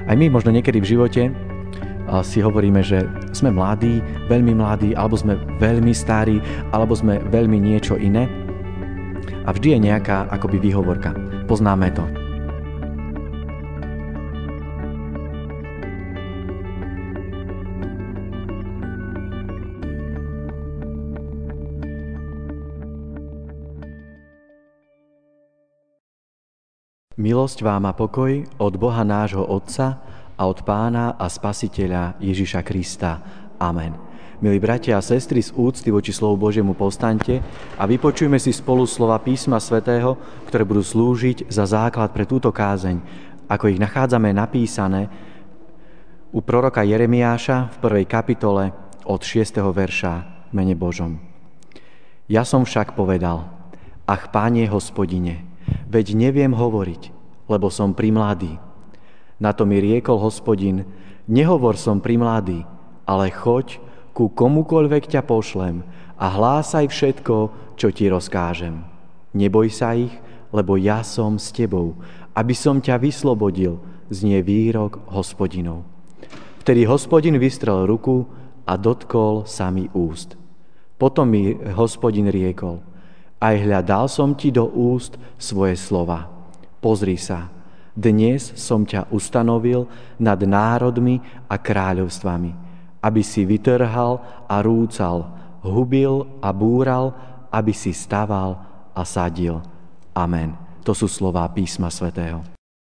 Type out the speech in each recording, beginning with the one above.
Aj my možno niekedy v živote si hovoríme, že sme mladí, alebo sme veľmi starí, alebo sme veľmi niečo iné. A vždy je nejaká akoby výhovorka. Poznáme to. Milosť vám a pokoj od Boha nášho Otca a od Pána a Spasiteľa Ježiša Krista. Amen. Milí bratia a sestry, z úcty voči slovu Božiemu povstaňte a vypočujme si spolu slova Písma svätého, ktoré budú slúžiť za základ pre túto kázeň, ako ich nachádzame napísané u proroka Jeremiáša v 1. kapitole od 6. verša v mene Božom. Ja som však povedal: Ach, Páne Hospodine, veď neviem hovoriť, lebo som primladý. Na to mi riekol Hospodin: Nehovor, som primladý, ale choď ku komukoľvek ťa pošlem a hlásaj všetko, čo ti rozkážem. Neboj sa ich, lebo ja som s tebou, aby som ťa vyslobodil, znie výrok Hospodinov. Vtedy Hospodin vystrel ruku a dotkol sa mi úst. Potom mi Hospodin riekol: Aj hľa, dal som ti do úst svoje slova. Pozri sa, dnes som ťa ustanovil nad národmi a kráľovstvami, aby si vytrhal a rúcal, hubil a búral, aby si staval a sadil. Amen. To sú slová Písma svätého.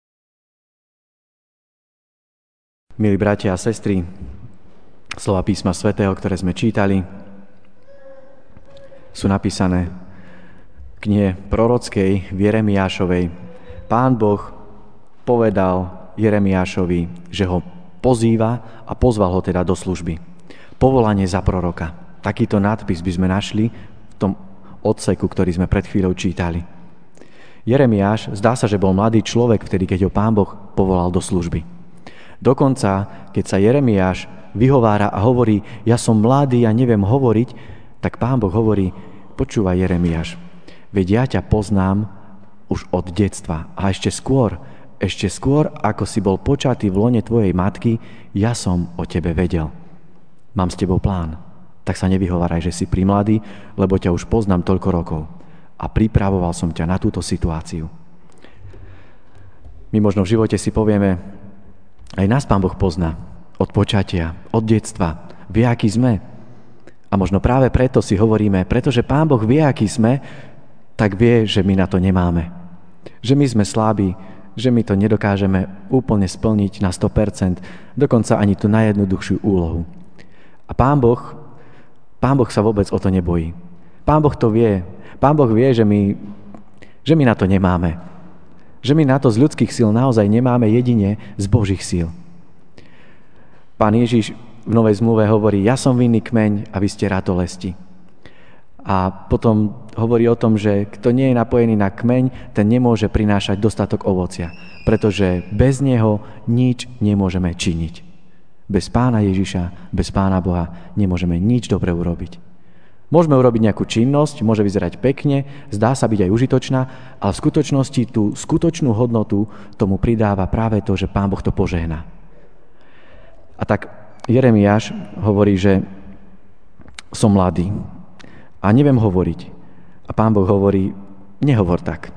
Milí bratia a sestry, slová Písma svätého, ktoré sme čítali, sú napísané v knihe prorockej v Jeremiášovej. Pán Boh povedal Jeremiášovi, že ho pozýva a pozval ho teda do služby. Povolanie za proroka. Takýto nadpis by sme našli v tom odseku, ktorý sme pred chvíľou čítali. Jeremiáš, zdá sa, že bol mladý človek vtedy, keď ho Pán Boh povolal do služby. Dokonca, keď sa Jeremiáš vyhovára a hovorí: Ja som mladý a neviem hovoriť, tak Pán Boh hovorí: Počúvaj, Jeremiáš, veď ja ťa poznám už od detstva a ešte skôr, ako si bol počatý v lone tvojej matky, ja som o tebe vedel. Mám s tebou plán, tak sa nevyhováraj, že si primladý, lebo ťa už poznám toľko rokov a pripravoval som ťa na túto situáciu. My možno v živote si povieme, aj nás Pán Boh pozná od počatia, od detstva, vie, aký sme. A možno práve preto si hovoríme, pretože Pán Boh vie, aký sme, tak vie, že my na to nemáme. Že my sme slabí, že my to nedokážeme úplne splniť na 100%, dokonca ani tú najjednoduchšiu úlohu. A Pán Boh sa vôbec o to nebojí. Pán Boh to vie. Pán Boh vie, že my na to nemáme. Že my na to z ľudských síl naozaj nemáme, jedine z Božích síl. Pán Ježiš v Novej zmluve hovorí: Ja som vinný kmeň a vy ste ratolesti. A potom hovorí o tom, že kto nie je napojený na kmeň, ten nemôže prinášať dostatok ovocia, pretože bez neho nič nemôžeme činiť. Bez Pána Ježiša, bez Pána Boha nemôžeme nič dobre urobiť. Môžeme urobiť nejakú činnosť, môže vyzerať pekne, zdá sa byť aj užitočná, ale v skutočnosti tú skutočnú hodnotu tomu pridáva práve to, že Pán Boh to požehná. A tak Jeremiáš hovorí, že som mladý a neviem hovoriť. A Pán Boh hovorí: nehovor tak.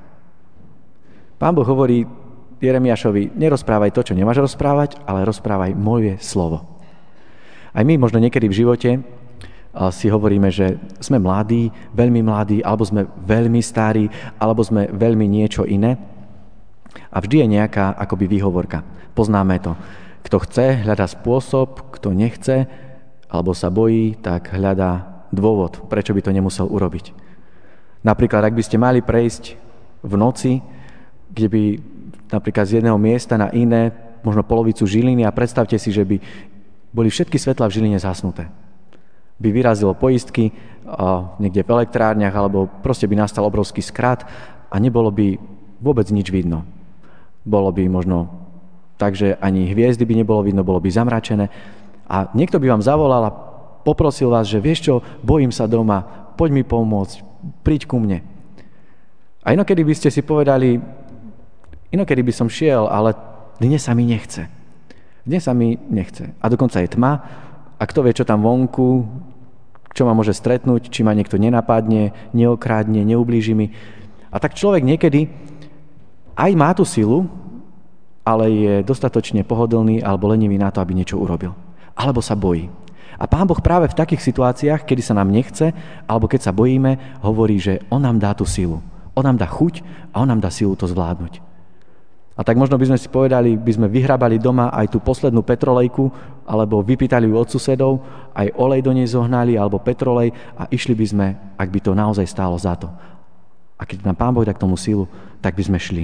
Pán Boh hovorí Jeremiášovi: nerozprávaj to, čo nemáš rozprávať, ale rozprávaj moje slovo. Aj my možno niekedy v živote si hovoríme, že sme mladí, alebo sme veľmi starí, alebo sme veľmi niečo iné. A vždy je nejaká akoby výhovorka. Poznáme to. Kto chce, hľadá spôsob, kto nechce, alebo sa bojí, tak hľadá dôvod, prečo by to nemusel urobiť. Napríklad, ak by ste mali prejsť v noci, kde by napríklad z jedného miesta na iné, možno polovicu Žiliny, a predstavte si, že by boli všetky svetlá v Žiline zhasnuté. By vyrazilo poistky niekde v elektrárniach, alebo proste by nastal obrovský skrat a nebolo by vôbec nič vidno. Bolo by možno tak, že ani hviezdy by nebolo vidno, bolo by zamračené a niekto by vám zavolal a poprosil vás, že vieš čo, bojím sa doma, poď mi pomôcť, príď ku mne. A inokedy by ste si povedali, inokedy by som šiel, ale dnes sa mi nechce. Dnes sa mi nechce. A dokonca je tma a kto vie, čo tam vonku, čo ma môže stretnúť, či ma niekto nenapadne, neokrádne, neublíži mi. A tak človek niekedy aj má tú silu, ale je dostatočne pohodlný alebo lenivý na to, aby niečo urobil. Alebo sa bojí. A Pán Boh práve v takých situáciách, kedy sa nám nechce, alebo keď sa bojíme, hovorí, že on nám dá tú silu. On nám dá chuť a on nám dá silu to zvládnuť. A tak možno by sme si povedali, by sme vyhrabali doma aj tú poslednú petrolejku, alebo vypýtali ju od susedov, aj olej do nej zohnali, alebo petrolej a išli by sme, ak by to naozaj stálo za to. A keď nám Pán Boh dá k tomu silu, tak by sme šli.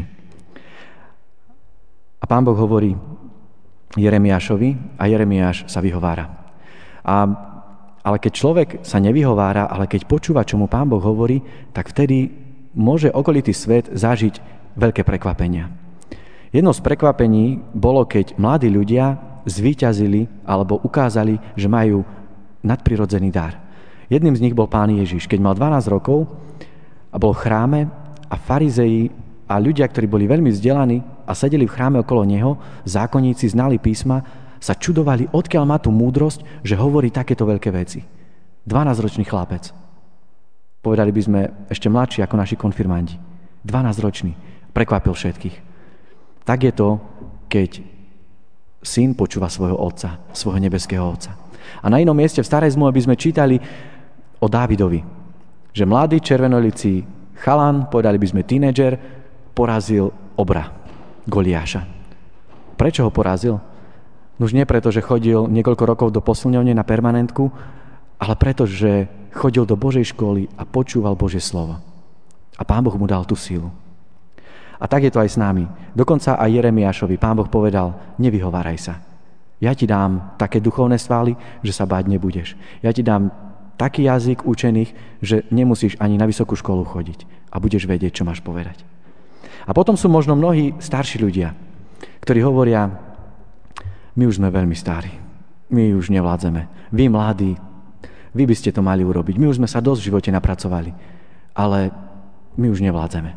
A Pán Boh hovorí Jeremiášovi a Jeremiáš sa vyhovára. Ale keď človek sa nevyhovára, ale keď počúva, čo mu Pán Boh hovorí, tak vtedy môže okolitý svet zažiť veľké prekvapenia. Jedno z prekvapení bolo, keď mladí ľudia zvíťazili alebo ukázali, že majú nadprirodzený dar. Jedným z nich bol Pán Ježiš. Keď mal 12 rokov a bol v chráme a farizeji a ľudia, ktorí boli veľmi vzdelaní a sedeli v chráme okolo neho, zákonníci, znali písma, sa čudovali, odkiaľ má tú múdrosť, že hovorí takéto veľké veci. 12-ročný chlapec. Povedali by sme ešte mladší ako naši konfirmandi. 12-ročný. Prekvapil všetkých. Tak je to, keď syn počúva svojho otca, svojho nebeského otca. A na inom mieste v Starej zmluve by sme čítali o Dávidovi, že mladý červenolicí chalan, povedali by sme tínedžer, porazil obra, Goliáša. Prečo ho porazil? Už nie preto, že chodil niekoľko rokov do posilňovne na permanentku, ale preto, že chodil do Božej školy a počúval Božie slovo. A Pán Boh mu dal tú silu. A tak je to aj s nami. Dokonca aj Jeremiášovi Pán Boh povedal, nevyhováraj sa. Ja ti dám také duchovné svaly, že sa báť nebudeš. Ja ti dám taký jazyk učených, že nemusíš ani na vysokú školu chodiť a budeš vedieť, čo máš povedať. A potom sú možno mnohí starší ľudia, ktorí hovoria, my už sme veľmi starí, my už nevládzeme. Vy mladí, vy by ste to mali urobiť. My už sme sa dosť v živote napracovali, ale my už nevládzeme.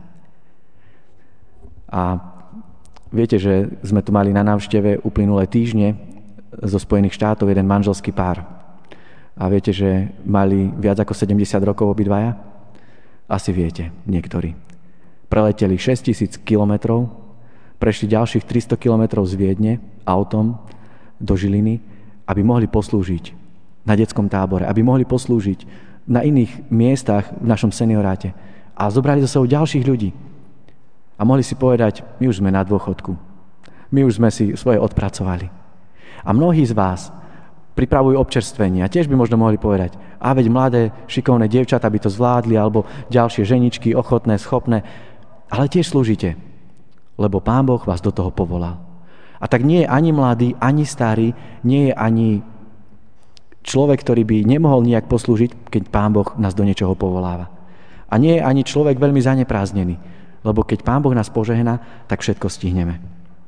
A viete, že sme tu mali na návšteve uplynulé týždne zo Spojených štátov jeden manželský pár. A viete, že mali viac ako 70 rokov obidvaja? Asi viete, niektorí. Preleteli 6000 kilometrov, prešli ďalších 300 kilometrov z Viedne autom do Žiliny, aby mohli poslúžiť na detskom tábore, aby mohli poslúžiť na iných miestach v našom senioráte. A zobrali so sebou ďalších ľudí. A mohli si povedať, my už sme na dôchodku. My už sme si svoje odpracovali. A mnohí z vás pripravujú občerstvenie. A tiež by možno mohli povedať, a veď mladé, šikovné dievčatá by to zvládli, alebo ďalšie ženičky, ochotné, schopné. Ale tiež slúžite, lebo Pán Boh vás do toho povolal. A tak nie je ani mladý, ani starý, nie je ani človek, ktorý by nemohol nijak poslúžiť, keď Pán Boh nás do niečoho povoláva. A nie je ani človek veľmi zanepráznený, lebo keď Pán Boh nás požehná, tak všetko stihneme.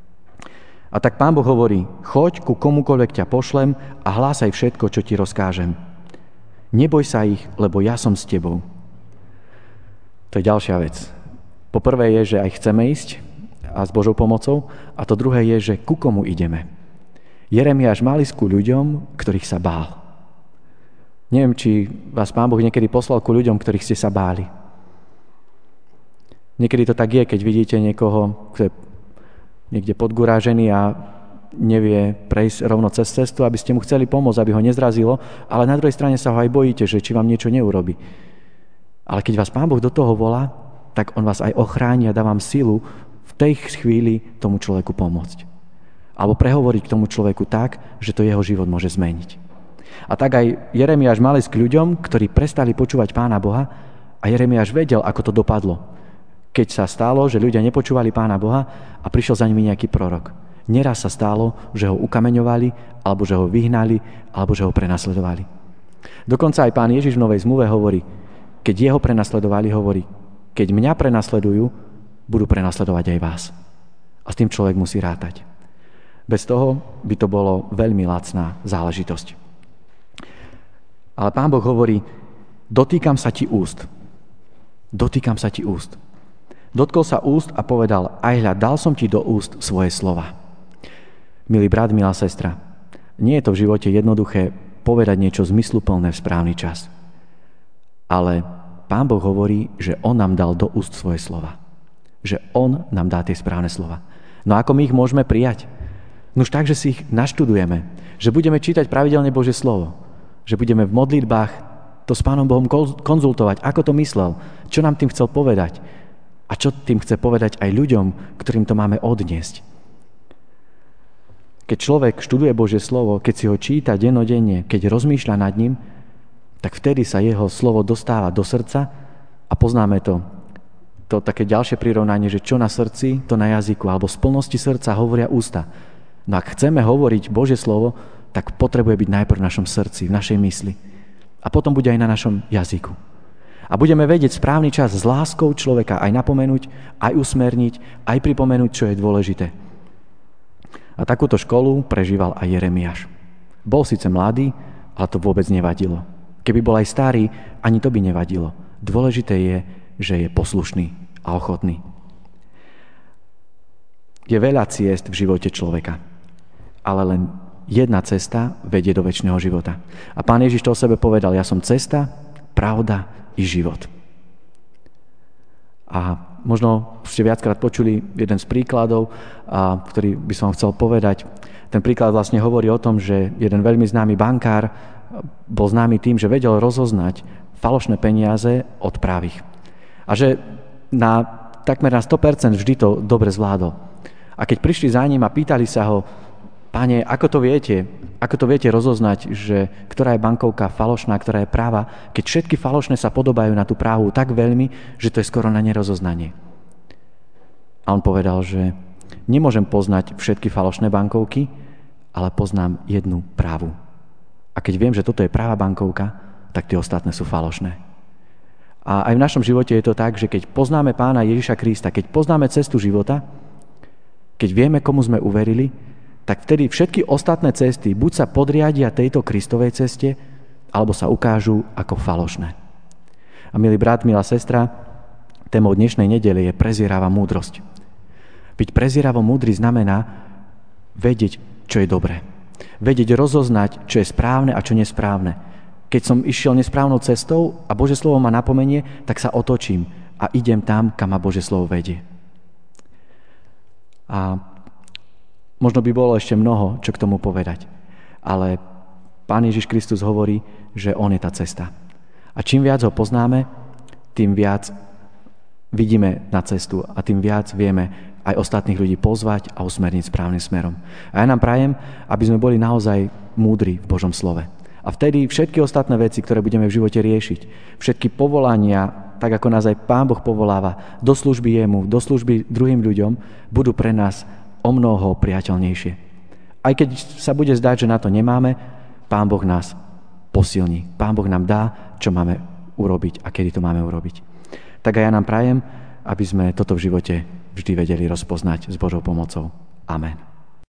A tak Pán Boh hovorí, choď ku komukoľvek ťa pošlem a hlásaj všetko, čo ti rozkážem. Neboj sa ich, lebo ja som s tebou. To je ďalšia vec. Po prvé je, že aj chceme ísť a s Božou pomocou, a to druhé je, že ku komu ideme. Jeremiáš mal ísť ku ľuďom, ktorých sa bál. Neviem, či vás Pán Boh niekedy poslal ku ľuďom, ktorých ste sa báli. Niekedy to tak je, keď vidíte niekoho, kto je niekde podgurážený a nevie prejsť rovno cez cestu, aby ste mu chceli pomôcť, aby ho nezrazilo, ale na druhej strane sa ho aj bojíte, že či vám niečo neurobi. Ale keď vás Pán Boh do toho volá, tak on vás aj ochráni a dá vám silu v tej chvíli tomu človeku pomôcť. Alebo prehovoriť k tomu človeku tak, že to jeho život môže zmeniť. A tak aj Jeremiáš mal ísť k ľuďom, ktorí prestali počúvať Pána Boha, a Jeremiáš vedel, ako to dopadlo. Keď sa stalo, že ľudia nepočúvali Pána Boha a prišiel za nimi nejaký prorok. Neraz sa stalo, že ho ukameňovali, alebo že ho vyhnali, alebo že ho prenasledovali. Dokonca aj Pán Ježiš v Novej zmluve hovorí, keď jeho prenasledovali, hovorí, keď mňa prenasledujú, budú prenasledovať aj vás. A s tým človek musí rátať. Bez toho by to bolo veľmi lacná záležitosť. Ale Pán Boh hovorí, dotýkam sa ti úst. Dotýkam sa ti úst. Dotkol sa úst a povedal, aj hľa, dal som ti do úst svoje slova. Milý brat, milá sestra, nie je to v živote jednoduché povedať niečo zmysluplné v správny čas. Ale Pán Boh hovorí, že On nám dal do úst svoje slova. Že On nám dá tie správne slova. No ako my ich môžeme prijať? Nuž tak, že si ich naštudujeme. Že budeme čítať pravidelne Božie slovo. Že budeme v modlitbách to s Pánom Bohom konzultovať, ako to myslel, čo nám tým chcel povedať a čo tým chce povedať aj ľuďom, ktorým to máme odniesť. Keď človek študuje Božie slovo, keď si ho číta dennodenne, keď rozmýšľa nad ním, tak vtedy sa jeho slovo dostáva do srdca a poznáme to také ďalšie prirovnanie, že čo na srdci, to na jazyku, alebo z plnosti srdca hovoria ústa. No ak chceme hovoriť Božie slovo, tak potrebuje byť najprv v našom srdci, v našej mysli. A potom bude aj na našom jazyku. A budeme vedieť správny čas s láskou človeka aj napomenúť, aj usmerniť, aj pripomenúť, čo je dôležité. A takúto školu prežíval aj Jeremiáš. Bol síce mladý, ale to vôbec nevadilo. Keby bol aj starý, ani to by nevadilo. Dôležité je, že je poslušný a ochotný. Je veľa ciest v živote človeka, ale len jedna cesta vedie do večného života. A Pán Ježiš to o sebe povedal, ja som cesta, pravda i život. A možno ste viackrát počuli jeden z príkladov, ktorý by som chcel povedať. Ten príklad vlastne hovorí o tom, že jeden veľmi známy bankár bol známy tým, že vedel rozoznať falošné peniaze od pravých. A že takmer na 100% vždy to dobre zvládol. A keď prišli za ním a pýtali sa ho, Pane, ako to viete rozoznať, že ktorá je bankovka falošná, ktorá je práva, keď všetky falošné sa podobajú na tú právu tak veľmi, že to je skoro na nerozoznanie. A on povedal, že nemôžem poznať všetky falošné bankovky, ale poznám jednu právu. A keď viem, že toto je práva bankovka, tak tie ostatné sú falošné. A aj v našom živote je to tak, že keď poznáme Pána Ježiša Krista, keď poznáme cestu života, keď vieme, komu sme uverili, tak vtedy všetky ostatné cesty buď sa podriadia tejto Kristovej ceste, alebo sa ukážu ako falošné. A milý brat, milá sestra, témou dnešnej nedele je prezieravá múdrosť. Byť prezieravo múdry znamená vedieť, čo je dobré. Vedieť rozoznať, čo je správne a čo nesprávne. Keď som išiel nesprávnou cestou a Božie slovo ma napomenie, tak sa otočím a idem tam, kam ma Božie slovo vedie. A možno by bolo ešte mnoho, čo k tomu povedať. Ale Pán Ježiš Kristus hovorí, že On je tá cesta. A čím viac ho poznáme, tým viac vidíme na cestu a tým viac vieme aj ostatných ľudí pozvať a usmerniť správnym smerom. A ja nám prajem, aby sme boli naozaj múdri v Božom slove. A vtedy všetky ostatné veci, ktoré budeme v živote riešiť, všetky povolania, tak ako nás aj Pán Boh povoláva do služby jemu, do služby druhým ľuďom, budú pre nás o mnoho priateľnejšie. Aj keď sa bude zdať, že na to nemáme, Pán Boh nás posilní. Pán Boh nám dá, čo máme urobiť a kedy to máme urobiť. Tak aj ja nám prajem, aby sme toto v živote vždy vedeli rozpoznať s Božou pomocou. Amen.